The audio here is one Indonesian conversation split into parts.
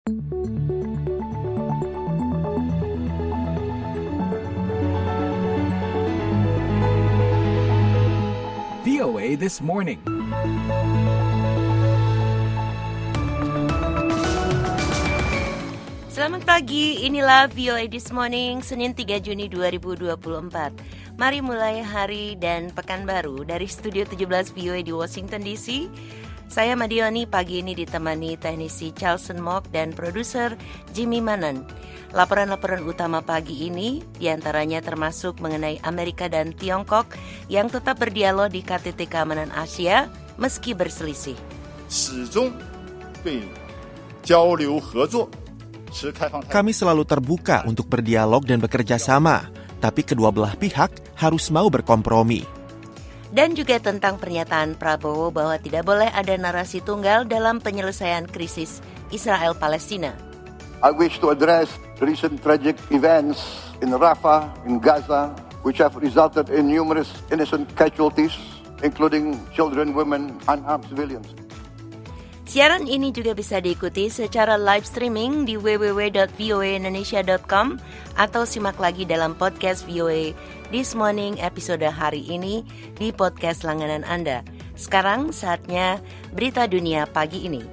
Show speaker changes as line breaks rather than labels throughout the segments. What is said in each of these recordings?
VOA This Morning.
Selamat pagi, inilah VOA This Morning, Senin 3 Juni 2024. Mari mulai hari dan pekan baru dari Studio 17 VOA di Washington DC. Saya Madioni, pagi ini ditemani teknisi Charleston Mock dan produser Jimmy Manan. Laporan-laporan utama pagi ini diantaranya termasuk mengenai Amerika dan Tiongkok yang tetap berdialog di KTT Keamanan Asia meski berselisih.
Kami selalu terbuka untuk berdialog dan bekerja sama, tapi kedua belah pihak harus mau berkompromi.
Dan juga tentang pernyataan Prabowo bahwa tidak boleh ada narasi tunggal dalam penyelesaian krisis Israel-Palestina.
I wish to address the recent tragic events in Rafah, in Gaza, which have resulted in numerous innocent casualties, including children, women, unarmed civilians.
Siaran ini juga bisa diikuti secara live streaming di www.voaindonesia.com atau simak lagi dalam podcast VOA This Morning episode hari ini di podcast langganan Anda. Sekarang saatnya berita dunia pagi ini.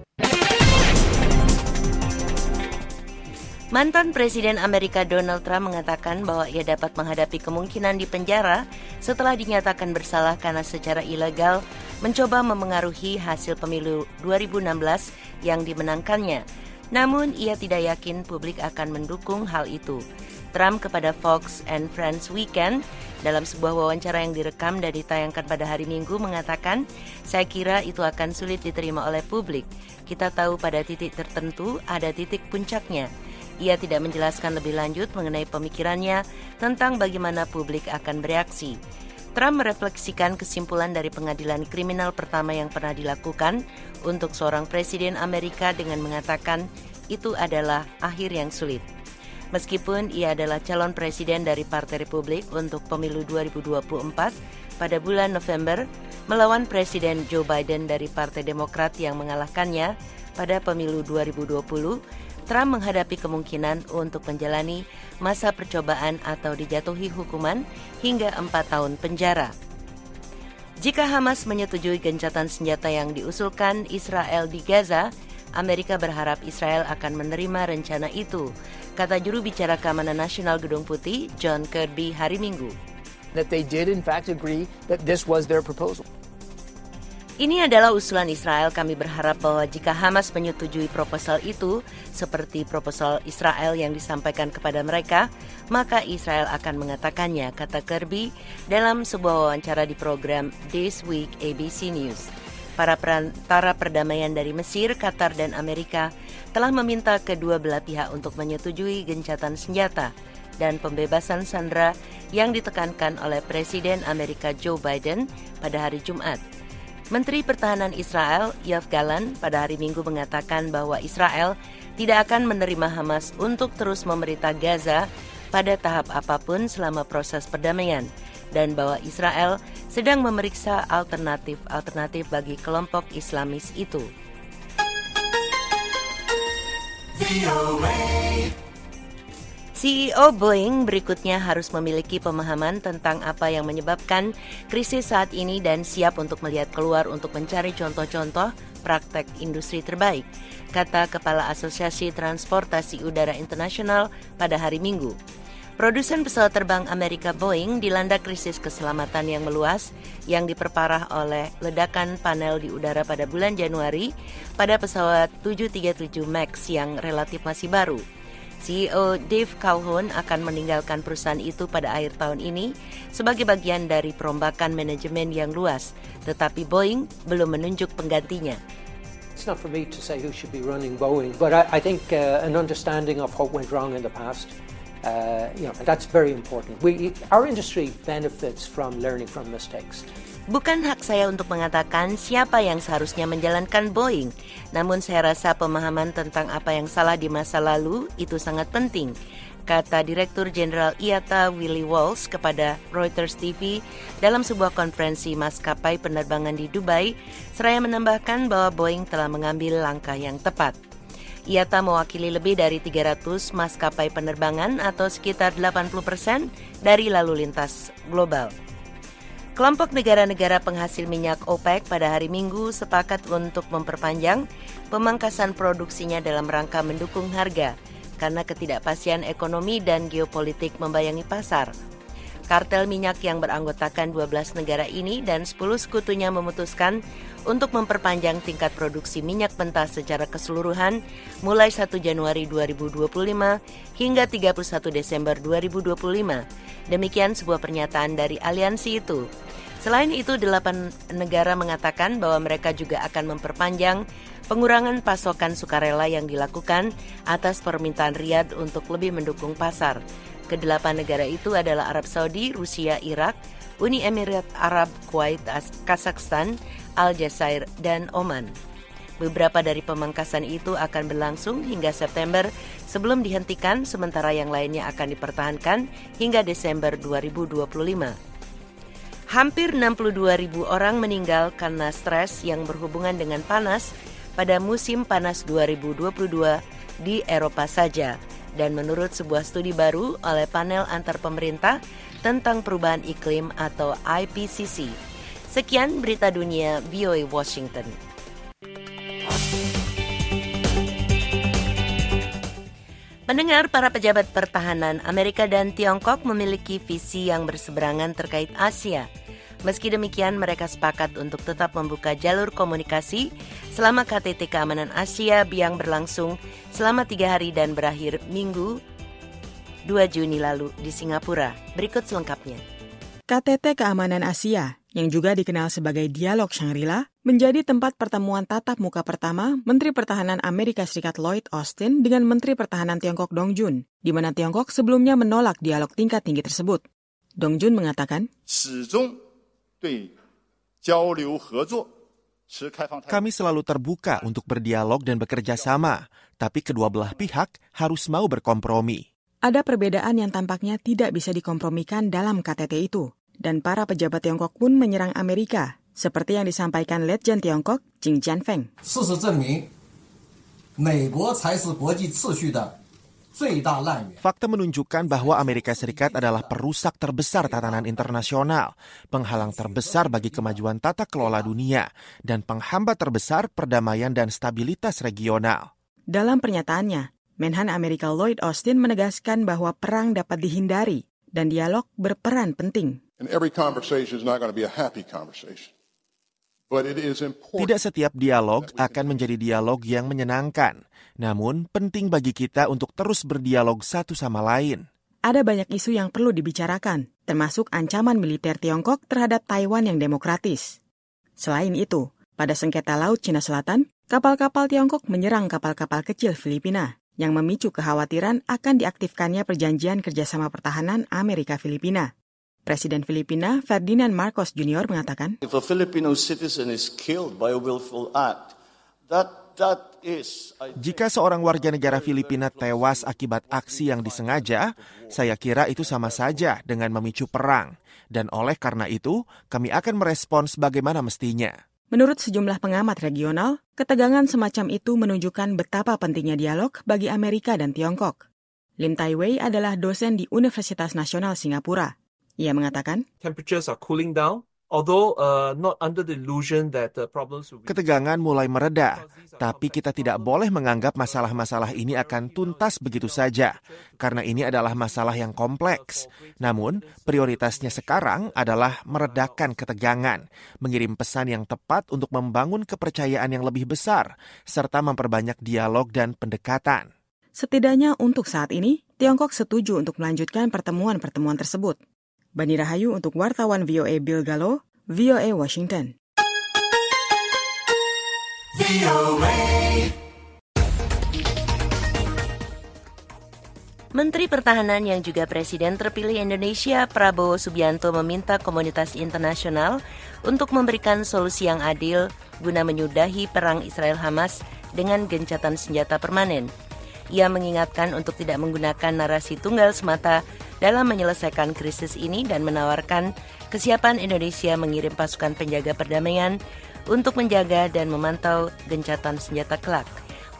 Mantan Presiden Amerika Donald Trump mengatakan bahwa ia dapat menghadapi kemungkinan di penjara setelah dinyatakan bersalah karena secara ilegal mencoba memengaruhi hasil pemilu 2016 yang dimenangkannya. Namun ia tidak yakin publik akan mendukung hal itu. Trump kepada Fox and Friends Weekend dalam sebuah wawancara yang direkam dan ditayangkan pada hari Minggu mengatakan, "Saya kira itu akan sulit diterima oleh publik. Kita tahu pada titik tertentu ada titik puncaknya." Ia tidak menjelaskan lebih lanjut mengenai pemikirannya tentang bagaimana publik akan bereaksi. Trump merefleksikan kesimpulan dari pengadilan kriminal pertama yang pernah dilakukan untuk seorang presiden Amerika dengan mengatakan itu adalah akhir yang sulit. Meskipun ia adalah calon presiden dari Partai Republik untuk pemilu 2024 pada bulan November melawan Presiden Joe Biden dari Partai Demokrat yang mengalahkannya pada pemilu 2020, Trump menghadapi kemungkinan untuk menjalani masa percobaan atau dijatuhi hukuman hingga 4 tahun penjara. Jika Hamas menyetujui gencatan senjata yang diusulkan Israel di Gaza, Amerika berharap Israel akan menerima rencana itu, kata juru bicara Keamanan Nasional Gedung Putih John Kirby hari Minggu.
That they did in fact agree that this was their proposal.
Ini adalah usulan Israel. Kami berharap bahwa jika Hamas menyetujui proposal itu, seperti proposal Israel yang disampaikan kepada mereka, maka Israel akan mengatakannya, kata Kirby dalam sebuah wawancara di program This Week ABC News. Para perantara perdamaian dari Mesir, Qatar, dan Amerika telah meminta kedua belah pihak untuk menyetujui gencatan senjata dan pembebasan sandera yang ditekankan oleh Presiden Amerika Joe Biden pada hari Jumat. Menteri Pertahanan Israel, Yoav Gallant, pada hari Minggu mengatakan bahwa Israel tidak akan menerima Hamas untuk terus memerintah Gaza pada tahap apapun selama proses perdamaian, dan bahwa Israel sedang memeriksa alternatif bagi kelompok Islamis itu. CEO Boeing berikutnya harus memiliki pemahaman tentang apa yang menyebabkan krisis saat ini dan siap untuk melihat keluar untuk mencari contoh-contoh praktek industri terbaik, kata Kepala Asosiasi Transportasi Udara Internasional pada hari Minggu. Produsen pesawat terbang Amerika Boeing dilanda krisis keselamatan yang meluas yang diperparah oleh ledakan panel di udara pada bulan Januari pada pesawat 737 MAX yang relatif masih baru. CEO Dave Calhoun akan meninggalkan perusahaan itu pada akhir tahun ini sebagai bagian dari perombakan manajemen yang luas, tetapi Boeing belum menunjuk penggantinya.
It's not for me to say who should be running Boeing, but I think an understanding of what went wrong in the past, that's very important. Our industry benefits from learning from mistakes.
Bukan hak saya untuk mengatakan siapa yang seharusnya menjalankan Boeing, namun saya rasa pemahaman tentang apa yang salah di masa lalu itu sangat penting, kata Direktur Jenderal IATA Willie Walsh kepada Reuters TV dalam sebuah konferensi maskapai penerbangan di Dubai, seraya menambahkan bahwa Boeing telah mengambil langkah yang tepat. IATA mewakili lebih dari 300 maskapai penerbangan atau sekitar 80% dari lalu lintas global. Kelompok negara-negara penghasil minyak OPEC pada hari Minggu sepakat untuk memperpanjang pemangkasan produksinya dalam rangka mendukung harga karena ketidakpastian ekonomi dan geopolitik membayangi pasar. Kartel minyak yang beranggotakan 12 negara ini dan 10 sekutunya memutuskan untuk memperpanjang tingkat produksi minyak mentah secara keseluruhan mulai 1 Januari 2025 hingga 31 Desember 2025. Demikian sebuah pernyataan dari aliansi itu. Selain itu, 8 negara mengatakan bahwa mereka juga akan memperpanjang pengurangan pasokan sukarela yang dilakukan atas permintaan Riyadh untuk lebih mendukung pasar. Kedelapan negara itu adalah Arab Saudi, Rusia, Irak, Uni Emirat Arab, Kuwait, Kazakhstan, Aljazair, dan Oman. Beberapa dari pemangkasan itu akan berlangsung hingga September sebelum dihentikan, sementara yang lainnya akan dipertahankan hingga Desember 2025. Hampir 62.000 orang meninggal karena stres yang berhubungan dengan panas pada musim panas 2022 di Eropa saja. Dan menurut sebuah studi baru oleh panel antar pemerintah tentang perubahan iklim atau IPCC. Sekian berita dunia VOA Washington. Pendengar, para pejabat pertahanan Amerika dan Tiongkok memiliki visi yang berseberangan terkait Asia. Meski demikian, mereka sepakat untuk tetap membuka jalur komunikasi selama KTT Keamanan Asia yang berlangsung selama 3 hari dan berakhir Minggu 2 Juni lalu di Singapura. Berikut selengkapnya.
KTT Keamanan Asia, yang juga dikenal sebagai Dialog Shangri-La, menjadi tempat pertemuan tatap muka pertama Menteri Pertahanan Amerika Serikat Lloyd Austin dengan Menteri Pertahanan Tiongkok Dong Jun, di mana Tiongkok sebelumnya menolak dialog tingkat tinggi tersebut. Dong Jun mengatakan,
kami selalu terbuka untuk berdialog dan bekerja sama, tapi kedua belah pihak harus mau berkompromi.
Ada perbedaan yang tampaknya tidak bisa dikompromikan dalam KTT itu, dan para pejabat Tiongkok pun menyerang Amerika, seperti yang disampaikan Letjen Tiongkok Jing Jianfeng.
Fakta menunjukkan bahwa Amerika Serikat adalah perusak terbesar tatanan internasional, penghalang terbesar bagi kemajuan tata kelola dunia, dan penghambat terbesar perdamaian dan stabilitas regional.
Dalam pernyataannya, Menhan Amerika Lloyd Austin menegaskan bahwa perang dapat dihindari dan dialog berperan penting.
Tidak setiap dialog akan menjadi dialog yang menyenangkan. Namun, penting bagi kita untuk terus berdialog satu sama lain.
Ada banyak isu yang perlu dibicarakan, termasuk ancaman militer Tiongkok terhadap Taiwan yang demokratis. Selain itu, pada sengketa Laut Cina Selatan, kapal-kapal Tiongkok menyerang kapal-kapal kecil Filipina, yang memicu kekhawatiran akan diaktifkannya perjanjian kerjasama pertahanan Amerika-Filipina. Presiden Filipina Ferdinand Marcos Jr. mengatakan,
If a Filipino citizen is killed by a willful act,
jika seorang warga negara Filipina tewas akibat aksi yang disengaja, saya kira itu sama saja dengan memicu perang. Dan oleh karena itu, kami akan merespons bagaimana mestinya.
Menurut sejumlah pengamat regional, ketegangan semacam itu menunjukkan betapa pentingnya dialog bagi Amerika dan Tiongkok. Lim Tai Wei adalah dosen di Universitas Nasional Singapura. Ia mengatakan,
temperatures are cooling down. Although not under the illusion that problems will be...
Ketegangan mulai mereda, tapi kita tidak boleh menganggap masalah-masalah ini akan tuntas begitu saja, karena ini adalah masalah yang kompleks. Namun, prioritasnya sekarang adalah meredakan ketegangan, mengirim pesan yang tepat untuk membangun kepercayaan yang lebih besar, serta memperbanyak dialog dan pendekatan.
Setidaknya untuk saat ini, Tiongkok setuju untuk melanjutkan pertemuan-pertemuan tersebut. Bani Rahayu untuk wartawan VOA Bill Gallo, VOA Washington.
Menteri Pertahanan yang juga Presiden terpilih Indonesia, Prabowo Subianto, meminta komunitas internasional untuk memberikan solusi yang adil guna menyudahi perang Israel-Hamas dengan gencatan senjata permanen. Ia mengingatkan untuk tidak menggunakan narasi tunggal semata dalam menyelesaikan krisis ini dan menawarkan kesiapan Indonesia mengirim pasukan penjaga perdamaian untuk menjaga dan memantau gencatan senjata kelak.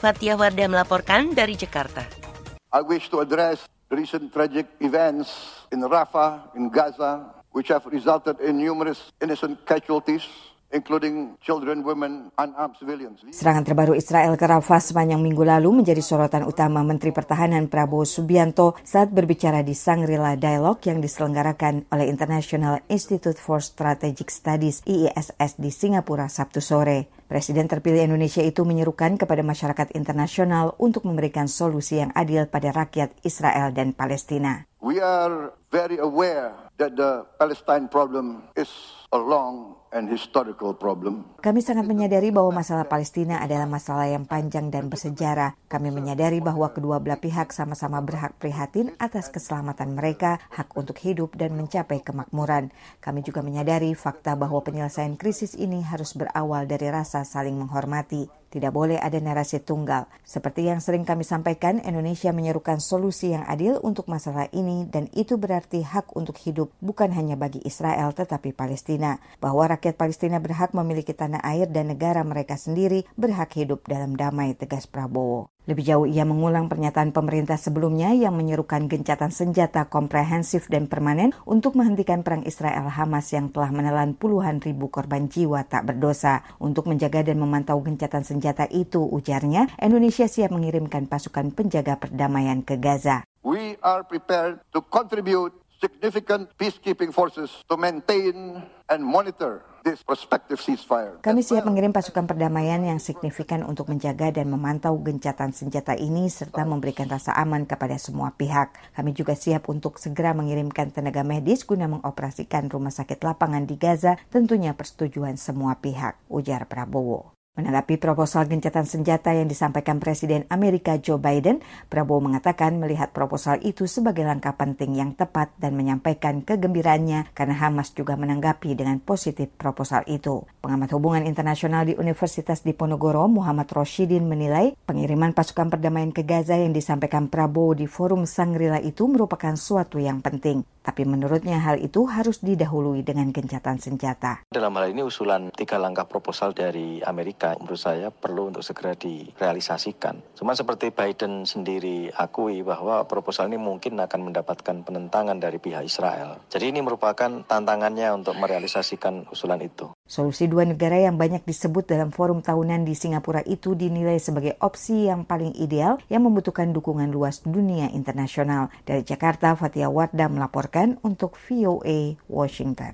Fathia Wardah melaporkan dari Jakarta.
I wish to address the recent tragic events in Rafah, in Gaza, which have resulted in numerous innocent casualties, including children, women, unarmed civilians.
Serangan terbaru Israel ke Rafah sepanjang minggu lalu menjadi sorotan utama Menteri Pertahanan Prabowo Subianto saat berbicara di Shangri-La Dialogue yang diselenggarakan oleh International Institute for Strategic Studies IISS di Singapura Sabtu sore. Presiden terpilih Indonesia itu menyerukan kepada masyarakat internasional untuk memberikan solusi yang adil pada rakyat Israel dan Palestina.
We are very aware that the Palestine problem is a long and historical problem.
Kami sangat menyadari bahwa masalah Palestina adalah masalah yang panjang dan bersejarah. Kami menyadari bahwa kedua belah pihak sama-sama berhak prihatin atas keselamatan mereka, hak untuk hidup dan mencapai kemakmuran. Kami juga menyadari fakta bahwa penyelesaian krisis ini harus berawal dari rasa saling menghormati. Tidak boleh ada narasi tunggal. Seperti yang sering kami sampaikan, Indonesia menyerukan solusi yang adil untuk masalah ini dan itu berarti hak untuk hidup bukan hanya bagi Israel tetapi Palestina. Bahwa rakyat Palestina berhak memiliki tanah air dan negara mereka sendiri, berhak hidup dalam damai, tegas Prabowo. Lebih jauh ia mengulang pernyataan pemerintah sebelumnya yang menyerukan gencatan senjata komprehensif dan permanen untuk menghentikan perang Israel-Hamas yang telah menelan puluhan ribu korban jiwa tak berdosa. Untuk menjaga dan memantau gencatan senjata itu, ujarnya, Indonesia siap mengirimkan pasukan penjaga perdamaian ke Gaza.
We are prepared to contribute significant peacekeeping forces to maintain and monitor this prospective ceasefire.
Kami siap mengirim pasukan perdamaian yang signifikan untuk menjaga dan memantau gencatan senjata ini serta memberikan rasa aman kepada semua pihak. Kami juga siap untuk segera mengirimkan tenaga medis guna mengoperasikan rumah sakit lapangan di Gaza, tentunya persetujuan semua pihak, ujar Prabowo. Menanggapi proposal gencatan senjata yang disampaikan Presiden Amerika Joe Biden, Prabowo mengatakan melihat proposal itu sebagai langkah penting yang tepat dan menyampaikan kegembiraannya karena Hamas juga menanggapi dengan positif proposal itu. Pengamat hubungan internasional di Universitas Diponegoro, Muhammad Roshidin menilai pengiriman pasukan perdamaian ke Gaza yang disampaikan Prabowo di forum Shangri-La itu merupakan suatu yang penting. Tapi menurutnya hal itu harus didahului dengan gencatan senjata.
Dalam hal ini usulan 3 langkah proposal dari Amerika menurut saya perlu untuk segera direalisasikan. Cuma seperti Biden sendiri akui bahwa proposal ini mungkin akan mendapatkan penentangan dari pihak Israel. Jadi ini merupakan tantangannya untuk merealisasikan usulan itu.
Solusi dua negara yang banyak disebut dalam forum tahunan di Singapura itu dinilai sebagai opsi yang paling ideal yang membutuhkan dukungan luas dunia internasional. Dari Jakarta, Fathia Wardah melaporkan untuk VOA Washington.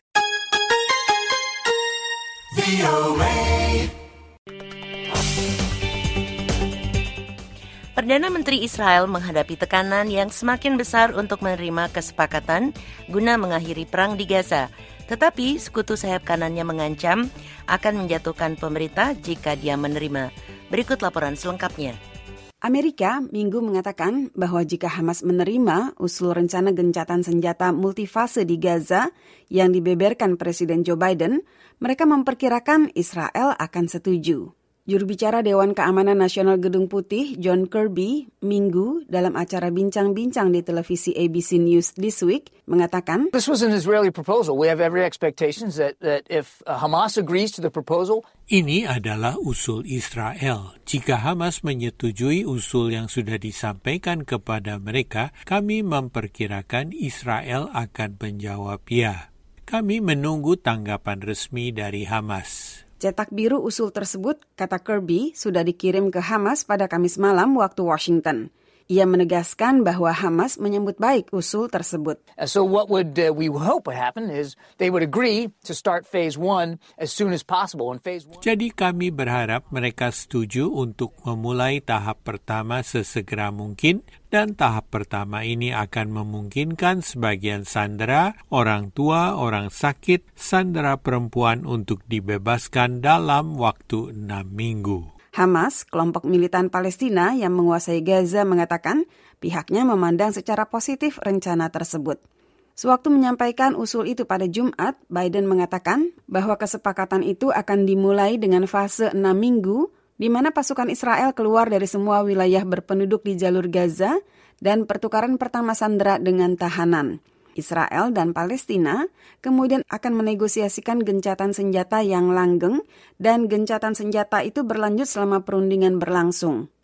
Perdana Menteri Israel menghadapi tekanan yang semakin besar untuk menerima kesepakatan guna mengakhiri perang di Gaza. Tetapi sekutu sayap kanannya mengancam akan menjatuhkan pemerintah jika dia menerima. Berikut laporan selengkapnya.
Amerika Minggu mengatakan bahwa jika Hamas menerima usul rencana gencatan senjata multifase di Gaza yang dibeberkan Presiden Joe Biden, mereka memperkirakan Israel akan setuju. Juru bicara Dewan Keamanan Nasional Gedung Putih, John Kirby, Minggu dalam acara bincang-bincang di televisi ABC News This Week, mengatakan,
This was an Israeli proposal. We have every expectations that if Hamas agrees to the proposal,
ini adalah usul Israel. Jika Hamas menyetujui usul yang sudah disampaikan kepada mereka, kami memperkirakan Israel akan menjawab ya. Kami menunggu tanggapan resmi dari Hamas.
Cetak biru usul tersebut, kata Kirby, sudah dikirim ke Hamas pada Kamis malam waktu Washington. Ia menegaskan bahwa Hamas menyambut baik usul tersebut.
So what would we hope would happen is they would agree to start phase 1 as soon as possible. And phase 1.
Jadi kami berharap mereka setuju untuk memulai tahap pertama sesegera mungkin dan tahap pertama ini akan memungkinkan sebagian sandera, orang tua, orang sakit, sandera perempuan untuk dibebaskan dalam waktu 6 minggu.
Hamas, kelompok militan Palestina yang menguasai Gaza, mengatakan pihaknya memandang secara positif rencana tersebut. Sewaktu menyampaikan usul itu pada Jumat, Biden mengatakan bahwa kesepakatan itu akan dimulai dengan fase 6 minggu, di mana pasukan Israel keluar dari semua wilayah berpenduduk di jalur Gaza dan pertukaran pertama sandera dengan tahanan. Israel dan Palestina kemudian akan menegosiasikan gencatan senjata yang langgeng dan gencatan senjata itu berlanjut selama perundingan berlangsung.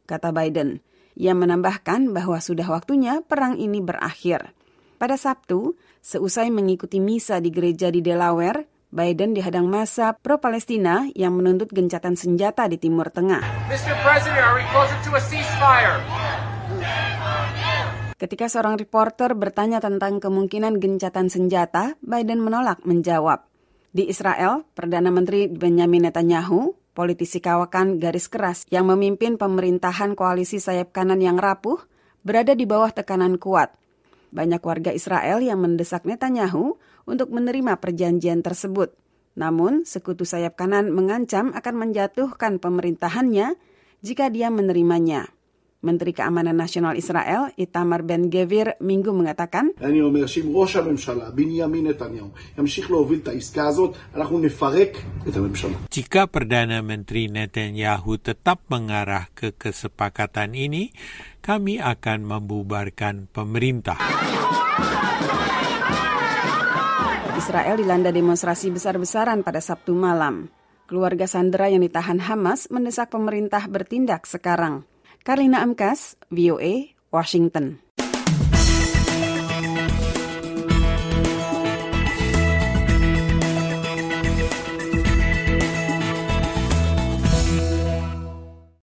kata Biden. Ia menambahkan bahwa sudah waktunya perang ini berakhir. Pada Sabtu, seusai mengikuti misa di gereja di Delaware, Biden dihadang massa pro-Palestina yang menuntut gencatan senjata di Timur Tengah.
Mr. President, are we closer to a ceasefire?
Ketika seorang reporter bertanya tentang kemungkinan gencatan senjata, Biden menolak menjawab. Di Israel, Perdana Menteri Benjamin Netanyahu, politisi kawakan garis keras yang memimpin pemerintahan koalisi sayap kanan yang rapuh, berada di bawah tekanan kuat. Banyak warga Israel yang mendesak Netanyahu untuk menerima perjanjian tersebut. Namun, sekutu sayap kanan mengancam akan menjatuhkan pemerintahannya jika dia menerimanya. Menteri Keamanan Nasional Israel, Itamar Ben-Gvir, Minggu mengatakan,
jika Perdana Menteri Netanyahu tetap mengarah ke kesepakatan ini, kami akan membubarkan pemerintah.
Israel dilanda demonstrasi besar-besaran pada Sabtu malam. Keluarga sandera yang ditahan Hamas mendesak pemerintah bertindak sekarang. Karlina Amkas, VOA, Washington.